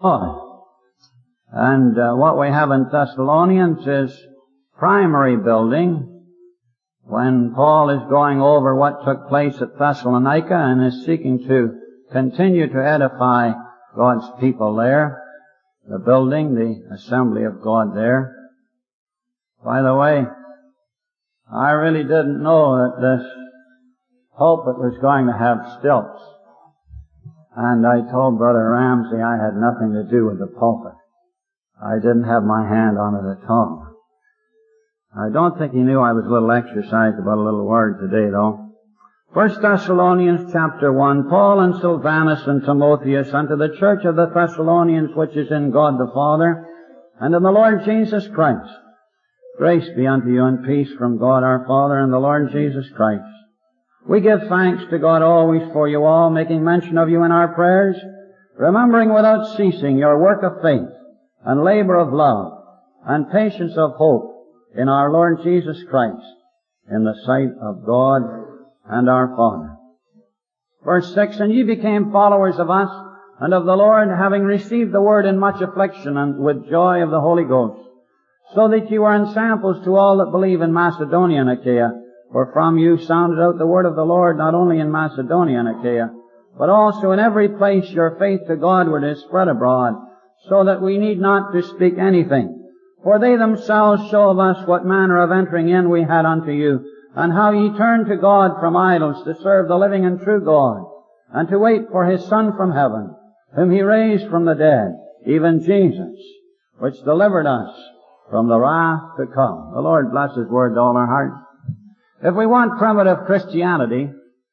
God. And what we have in Thessalonians is primary building, when Paul is going over what took place at Thessalonica and is seeking to continue to edify God's people there, the building, the assembly of God there. By the way, I really didn't know that this pulpit was going to have stilts. And I told Brother Ramsey I had nothing to do with the pulpit. I didn't have my hand on it at all. I don't think he knew I was a little exercised about a little word today, though. 1 Thessalonians chapter 1, Paul and Silvanus and Timotheus unto the church of the Thessalonians which is in God the Father and in the Lord Jesus Christ. Grace be unto you and peace from God our Father and the Lord Jesus Christ. We give thanks to God always for you all, making mention of you in our prayers, remembering without ceasing your work of faith and labor of love and patience of hope in our Lord Jesus Christ, in the sight of God and our Father. Verse 6, and ye became followers of us and of the Lord, having received the word in much affliction and with joy of the Holy Ghost, so that you are ensamples to all that believe in Macedonia and Achaia. For from you sounded out the word of the Lord, not only in Macedonia and Achaia, but also in every place your faith to Godward is spread abroad, so that we need not to speak anything. For they themselves show of us what manner of entering in we had unto you, and how ye turned to God from idols to serve the living and true God, and to wait for His Son from heaven, whom He raised from the dead, even Jesus, which delivered us from the wrath to come. The Lord bless His word to all our hearts. If we want primitive Christianity,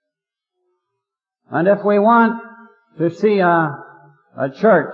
and if we want to see a church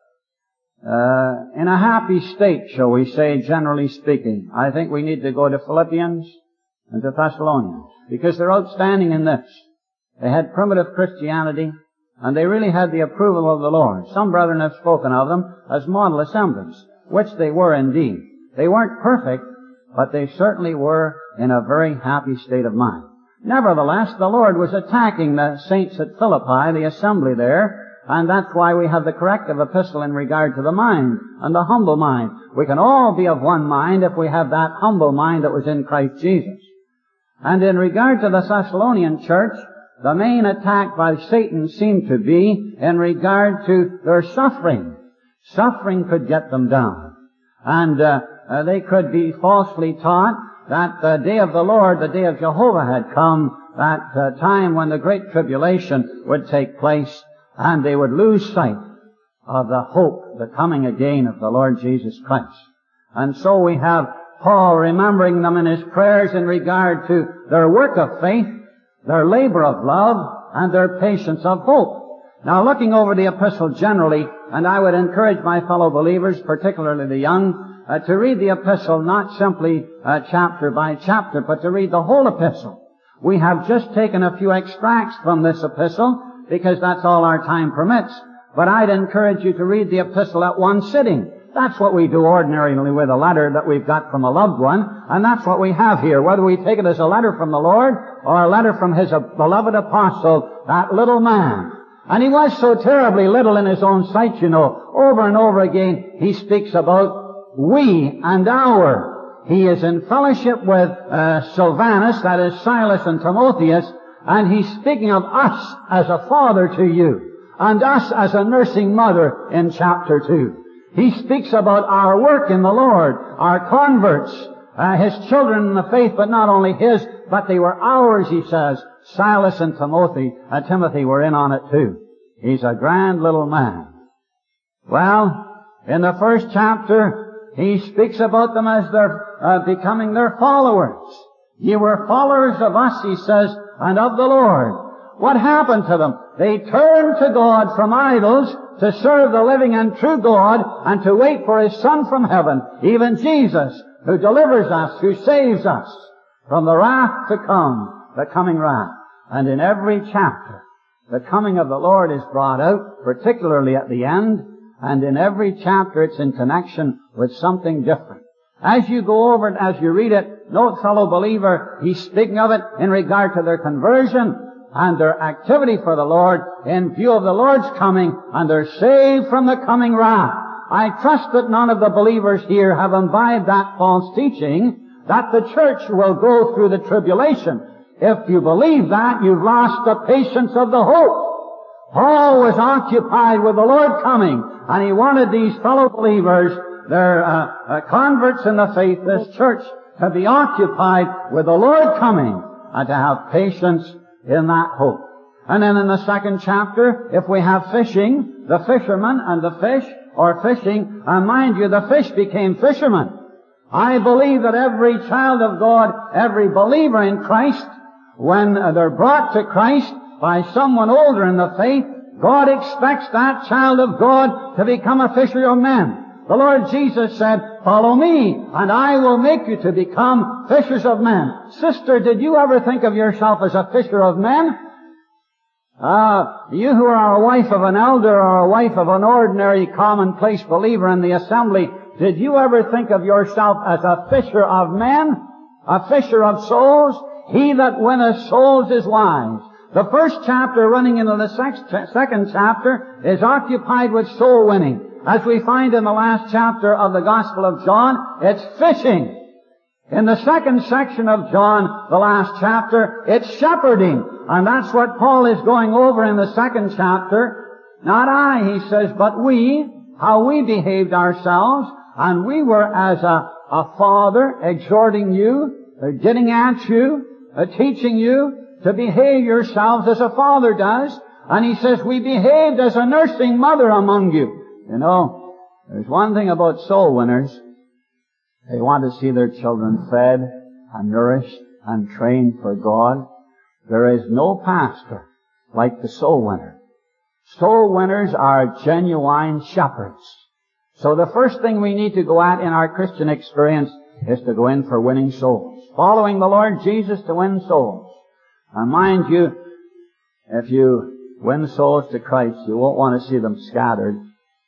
in a happy state, shall we say, generally speaking, I think we need to go to Philippians and to Thessalonians, because they're outstanding in this. They had primitive Christianity, and they really had the approval of the Lord. Some brethren have spoken of them as model assemblies, which they were indeed. They weren't perfect, but they certainly were in a very happy state of mind. Nevertheless, the Lord was attacking the saints at Philippi, the assembly there, and that's why we have the corrective epistle in regard to the mind and the humble mind. We can all be of one mind if we have that humble mind that was in Christ Jesus. And in regard to the Thessalonian church, the main attack by Satan seemed to be in regard to their suffering. Suffering could get them down. And they could be falsely taught that the day of the Lord, the day of Jehovah had come, that time when the great tribulation would take place, and they would lose sight of the hope, the coming again of the Lord Jesus Christ. And so we have Paul remembering them in his prayers in regard to their work of faith, their labor of love, and their patience of hope. Now, looking over the epistle generally, and I would encourage my fellow believers, particularly the young, to read the epistle not simply chapter by chapter, but to read the whole epistle. We have just taken a few extracts from this epistle, because that's all our time permits. But I'd encourage you to read the epistle at one sitting. That's what we do ordinarily with a letter that we've got from a loved one, and that's what we have here. Whether we take it as a letter from the Lord or a letter from His beloved apostle, that little man. And he was so terribly little in his own sight, you know. Over and over again, he speaks about we and our. He is in fellowship with Silvanus, that is Silas and Timotheus, and he's speaking of us as a father to you, and us as a nursing mother in chapter 2. He speaks about our work in the Lord, our converts, his children in the faith, but not only his, but they were ours, he says. Silas and Timothy were in on it too. He's a grand little man. Well, in the first chapter, he speaks about them as they're becoming their followers. Ye were followers of us, he says, and of the Lord. What happened to them? They turned to God from idols to serve the living and true God and to wait for His Son from heaven, even Jesus, who delivers us, who saves us from the wrath to come, the coming wrath. And in every chapter, the coming of the Lord is brought out, particularly at the end, and in every chapter it's in connection with something different. As you go over it, as you read it, note, fellow believer, he's speaking of it in regard to their conversion, and their activity for the Lord in view of the Lord's coming, and they're saved from the coming wrath. I trust that none of the believers here have imbibed that false teaching that the church will go through the tribulation. If you believe that, you've lost the patience of the hope. Paul was occupied with the Lord coming, and he wanted these fellow believers, their converts in the faith, this church, to be occupied with the Lord coming and to have patience in that hope. And then in the second chapter, if we have fishing, the fishermen and the fish, or fishing, and mind you, the fish became fishermen. I believe that every child of God, every believer in Christ, when they're brought to Christ by someone older in the faith, God expects that child of God to become a fisher of men. The Lord Jesus said, "Follow me, and I will make you to become fishers of men." Sister, did you ever think of yourself as a fisher of men? You who are a wife of an elder or a wife of an ordinary commonplace believer in the assembly, did you ever think of yourself as a fisher of men? A fisher of souls? He that winneth souls is wise. The first chapter running into the second chapter is occupied with soul winning. As we find in the last chapter of the Gospel of John, it's fishing. In the second section of John, the last chapter, it's shepherding. And that's what Paul is going over in the second chapter. Not I, he says, but we, how we behaved ourselves. And we were as a father exhorting you, getting at you, teaching you to behave yourselves as a father does. And he says, we behaved as a nursing mother among you. You know, there's one thing about soul winners. They want to see their children fed and nourished and trained for God. There is no pastor like the soul winner. Soul winners are genuine shepherds. So the first thing we need to go at in our Christian experience is to go in for winning souls. Following the Lord Jesus to win souls. And mind you, if you win souls to Christ, you won't want to see them scattered.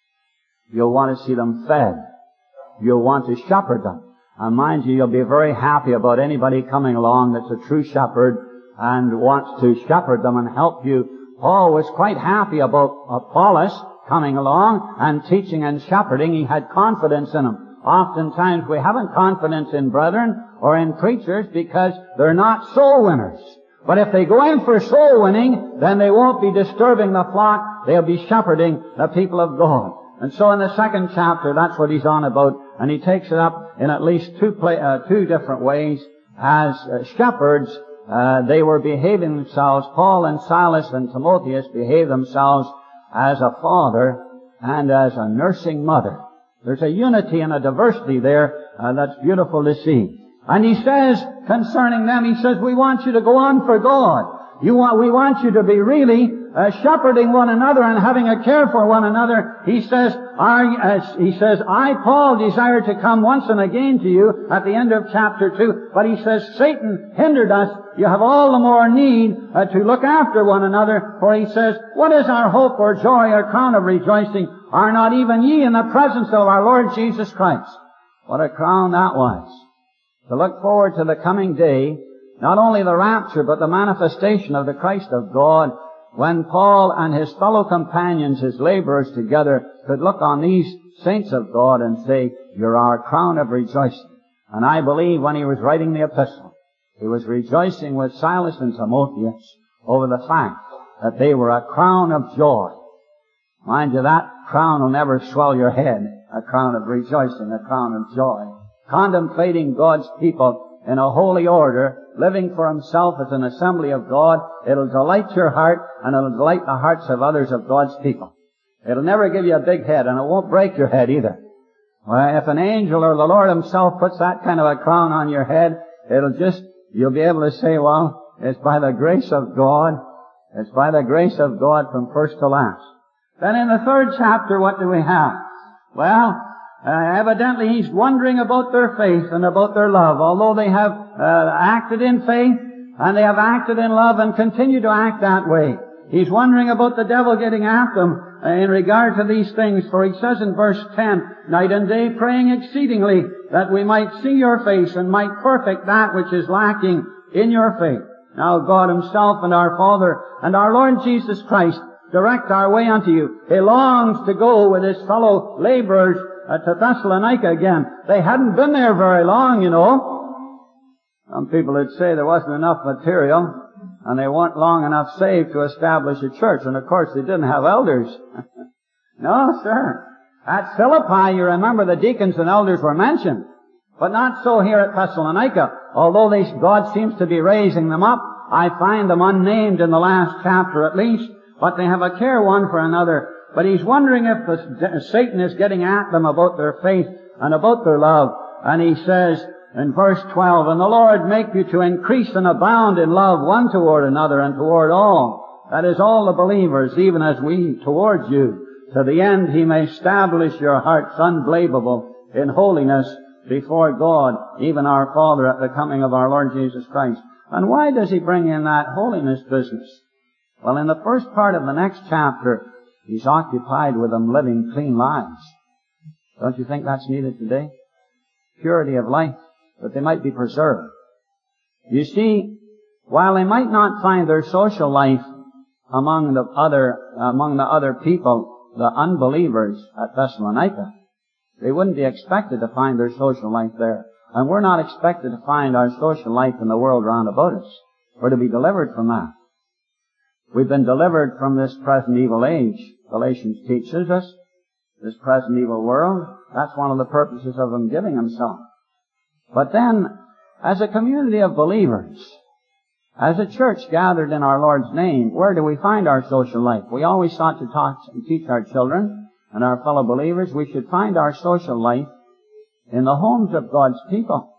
You'll want to see them fed. You'll want to shepherd them. And mind you, you'll be very happy about anybody coming along that's a true shepherd and wants to shepherd them and help you. Paul was quite happy about Apollos coming along and teaching and shepherding. He had confidence in him. Oftentimes we haven't confidence in brethren or in preachers because they're not soul winners. But if they go in for soul winning, then they won't be disturbing the flock. They'll be shepherding the people of God. And so in the second chapter, that's what he's on about. And he takes it up in at least two different ways. As shepherds, they were behaving themselves. Paul and Silas and Timotheus behaved themselves as a father and as a nursing mother. There's a unity and a diversity there that's beautiful to see. And he says concerning them, he says, we want you to go on for God. We want you to be really shepherding one another and having a care for one another. He says, I, Paul, desire to come once and again to you at the end of chapter 2. But he says, Satan hindered us. You have all the more need to look after one another. For he says, what is our hope or joy or crown of rejoicing? Are not even ye in the presence of our Lord Jesus Christ? What a crown that was. To look forward to the coming day, not only the rapture, but the manifestation of the Christ of God, when Paul and his fellow companions, his laborers together, could look on these saints of God and say, you're our crown of rejoicing. And I believe when he was writing the epistle, he was rejoicing with Silas and Timotheus over the fact that they were a crown of joy. Mind you, that crown will never swell your head, a crown of rejoicing, a crown of joy. Contemplating God's people in a holy order, living for himself as an assembly of God, it'll delight your heart and it'll delight the hearts of others of God's people. It'll never give you a big head and it won't break your head either. Well, if an angel or the Lord himself puts that kind of a crown on your head, you'll be able to say, well, it's by the grace of God. It's by the grace of God from first to last. Then in the third chapter, what do we have? Well, evidently he's wondering about their faith and about their love. Although they have acted in faith and they have acted in love and continue to act that way, he's wondering about the devil getting at them in regard to these things. For he says in verse 10, night and day praying exceedingly that we might see your face and might perfect that which is lacking in your faith. Now God Himself and our Father and our Lord Jesus Christ direct our way unto you. He longs to go with His fellow laborers to Thessalonica again. They hadn't been there very long, you know. Some people would say there wasn't enough material and they weren't long enough saved to establish a church. And of course they didn't have elders. No, sir. At Philippi, you remember the deacons and elders were mentioned. But not so here at Thessalonica. Although God seems to be raising them up, I find them unnamed in the last chapter at least. But they have a care one for another. But he's wondering if Satan is getting at them about their faith and about their love. And he says in verse 12, "And the Lord make you to increase and abound in love one toward another and toward all." That is, all the believers, even as we towards you. To the end He may establish your hearts unblameable in holiness before God, even our Father, at the coming of our Lord Jesus Christ. And why does He bring in that holiness business? Well, in the first part of the next chapter, He's occupied with them living clean lives. Don't you think that's needed today? Purity of life, that they might be preserved. You see, while they might not find their social life among the other people, the unbelievers at Thessalonica, they wouldn't be expected to find their social life there. And we're not expected to find our social life in the world round about us. We're to be delivered from that. We've been delivered from this present evil age. Galatians teaches us this present evil world. That's one of the purposes of Him giving Himself. But then, as a community of believers, as a church gathered in our Lord's name, where do we find our social life? We always sought to talk and teach our children and our fellow believers we should find our social life in the homes of God's people,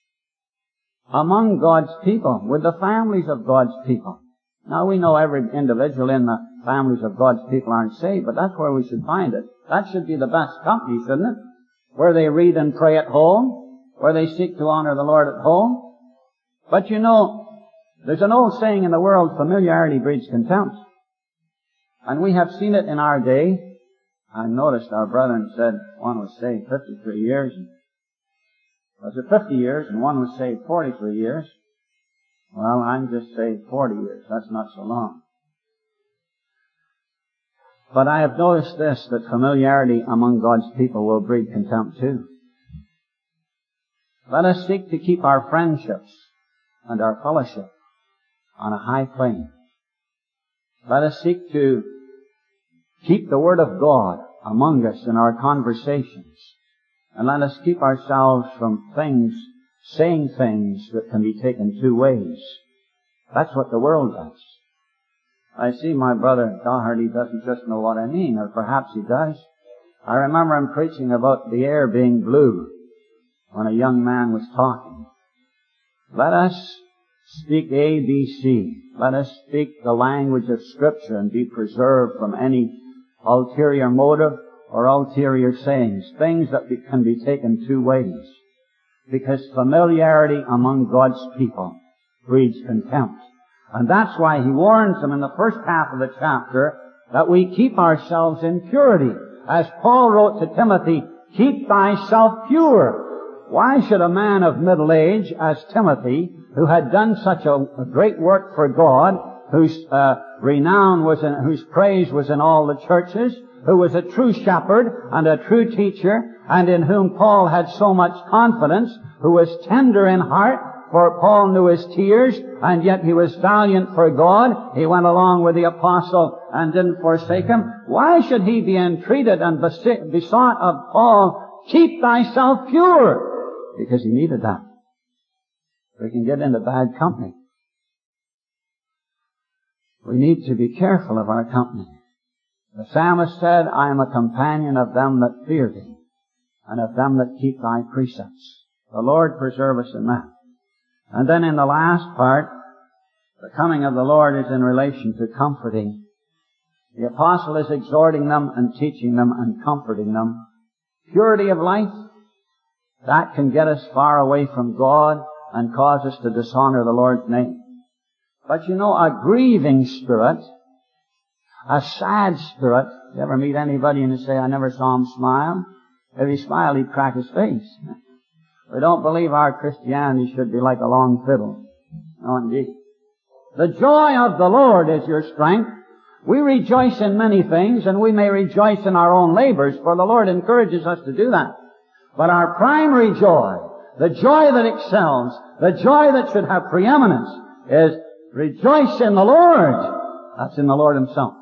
among God's people, with the families of God's people. Now we know every individual in the families of God's people aren't saved, but that's where we should find it. That should be the best company, shouldn't it? Where they read and pray at home, where they seek to honor the Lord at home. But you know, there's an old saying in the world, familiarity breeds contempt. And we have seen it in our day. I noticed our brethren said one was saved 53 years. Was it 50 years? And one was saved 43 years. Well, I'm just saved 40 years. That's not so long. But I have noticed this, that familiarity among God's people will breed contempt too. Let us seek to keep our friendships and our fellowship on a high plane. Let us seek to keep the Word of God among us in our conversations. And let us keep ourselves from saying things that can be taken two ways. That's what the world does. I see my brother Doherty doesn't just know what I mean, or perhaps he does. I remember him preaching about the air being blue when a young man was talking. Let us speak ABC. Let us speak the language of Scripture and be preserved from any ulterior motive or ulterior sayings, things that can be taken two ways. Because familiarity among God's people breeds contempt. And that's why He warns them in the first half of the chapter that we keep ourselves in purity. As Paul wrote to Timothy, keep thyself pure. Why should a man of middle age, as Timothy, who had done such a great work for God, whose renown was whose praise was in all the churches, who was a true shepherd and a true teacher, and in whom Paul had so much confidence, who was tender in heart, for Paul knew his tears, and yet he was valiant for God. He went along with the apostle and didn't forsake him. Why should he be entreated and besought of Paul, keep thyself pure? Because he needed that. We can get into bad company. We need to be careful of our company. The psalmist said, I am a companion of them that fear thee, and of them that keep thy precepts. The Lord preserve us in that. And then in the last part, the coming of the Lord is in relation to comforting. The apostle is exhorting them and teaching them and comforting them. Purity of life, that can get us far away from God and cause us to dishonor the Lord's name. But you know, a grieving spirit, a sad spirit, you ever meet anybody and you say, I never saw him smile? If he smiled, he'd crack his face. We don't believe our Christianity should be like a long fiddle. No, indeed. The joy of the Lord is your strength. We rejoice in many things, and we may rejoice in our own labors, for the Lord encourages us to do that. But our primary joy, the joy that excels, the joy that should have preeminence, is rejoice in the Lord. That's in the Lord Himself.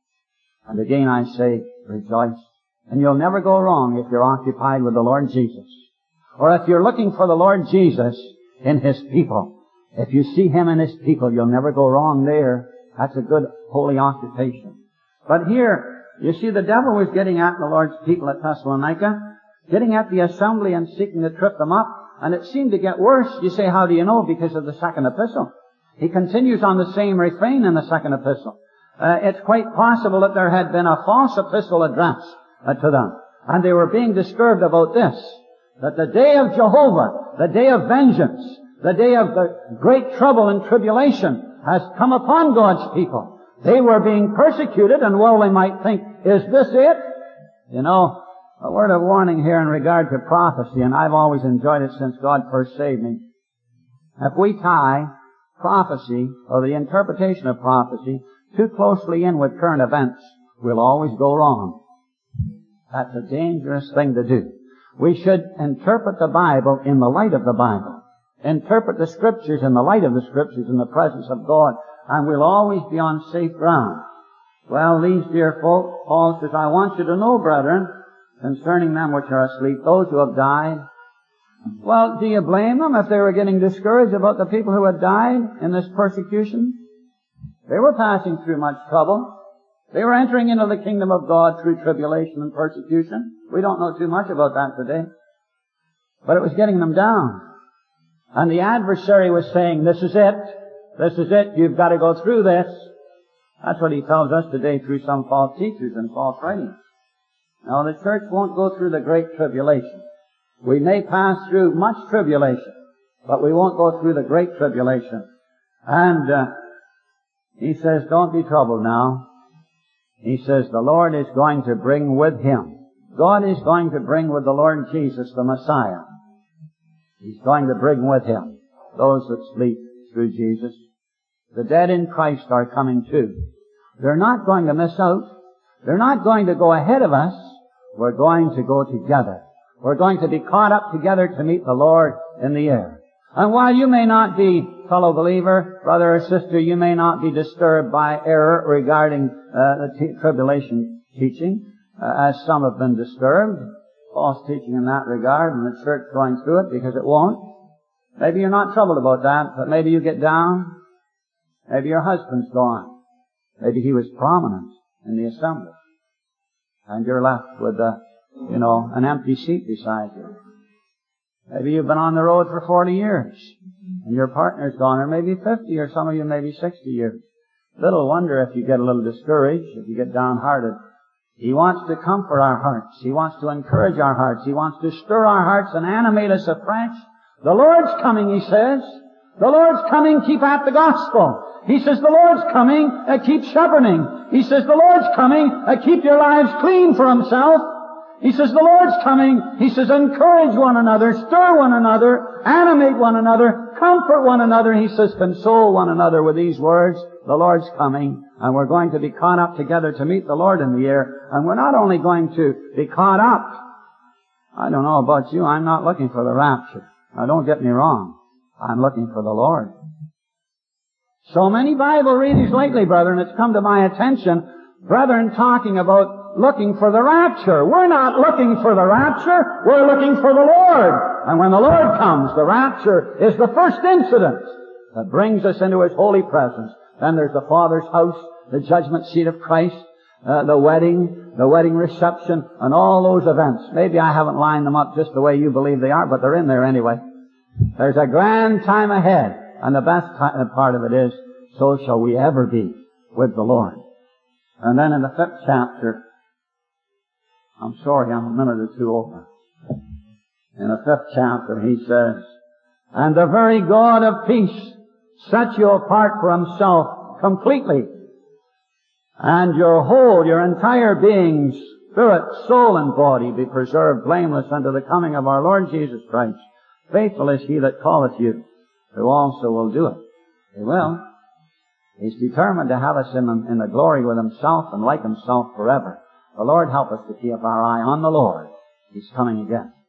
And again I say, rejoice. And you'll never go wrong if you're occupied with the Lord Jesus. Or if you're looking for the Lord Jesus in His people. If you see Him in His people, you'll never go wrong there. That's a good holy occupation. But here, you see, the devil was getting at the Lord's people at Thessalonica, getting at the assembly and seeking to trip them up. And it seemed to get worse. You say, how do you know? Because of the second epistle. He continues on the same refrain in the second epistle. It's quite possible that there had been a false epistle addressed to them. And they were being disturbed about this, that the day of Jehovah, the day of vengeance, the day of the great trouble and tribulation has come upon God's people. They were being persecuted, and well, they might think, is this it? You know, a word of warning here in regard to prophecy, and I've always enjoyed it since God first saved me. If we tie prophecy, or the interpretation of prophecy, too closely in with current events, we'll always go wrong. That's a dangerous thing to do. We should interpret the Bible in the light of the Bible. Interpret the Scriptures in the light of the Scriptures in the presence of God, and we'll always be on safe ground. Well, these dear folk, Paul says, I want you to know, brethren, concerning them which are asleep, those who have died. Well, do you blame them if they were getting discouraged about the people who had died in this persecution? They were passing through much trouble. They were entering into the kingdom of God through tribulation and persecution. We don't know too much about that today. But it was getting them down. And the adversary was saying, this is it. This is it. You've got to go through this. That's what he tells us today through some false teachers and false writings. Now, the church won't go through the great tribulation. We may pass through much tribulation, but we won't go through the great tribulation. And he says, don't be troubled now. He says, the Lord is going to bring with Him. God is going to bring with the Lord Jesus, the Messiah. He's going to bring with Him those that sleep through Jesus. The dead in Christ are coming too. They're not going to miss out. They're not going to go ahead of us. We're going to go together. We're going to be caught up together to meet the Lord in the air. And while you may not be, fellow believer, brother or sister, you may not be disturbed by error regarding the tribulation teaching, as some have been disturbed, false teaching in that regard, and the church going through it, because it won't. Maybe you're not troubled about that, but maybe you get down. Maybe your husband's gone. Maybe he was prominent in the assembly. And you're left with, an empty seat beside you. Maybe you've been on the road for 40 years, and your partner's gone, or maybe 50, or some of you maybe 60 years. Little wonder if you get a little discouraged, if you get downhearted. He wants to comfort our hearts. He wants to encourage our hearts. He wants to stir our hearts and animate us afresh. The Lord's coming, He says. The Lord's coming, keep at the gospel. He says, the Lord's coming, keep shepherding. He says, the Lord's coming, keep your lives clean for Himself. He says, the Lord's coming. He says, encourage one another, stir one another, animate one another, comfort one another. He says, console one another with these words. The Lord's coming, and we're going to be caught up together to meet the Lord in the air. And we're not only going to be caught up. I don't know about you, I'm not looking for the rapture. Now don't get me wrong. I'm looking for the Lord. So many Bible readings lately, brethren, it's come to my attention, brethren talking about looking for the rapture. We're not looking for the rapture, we're looking for the Lord. And when the Lord comes, the rapture is the first incident that brings us into His holy presence. Then there's the Father's house, the judgment seat of Christ, the wedding reception, and all those events. Maybe I haven't lined them up just the way you believe they are, but they're in there anyway. There's a grand time ahead, and the best part of it is, so shall we ever be with the Lord. And then in the 5th chapter, I'm sorry, I'm a minute or two over. In the 5th chapter, he says, and the very God of peace set you apart for Himself completely, and your entire being, spirit, soul, and body be preserved blameless unto the coming of our Lord Jesus Christ. Faithful is He that calleth you, who also will do it. He will. He's determined to have us in the glory with Himself and like Himself forever. The Lord help us to keep our eye on the Lord. He's coming again.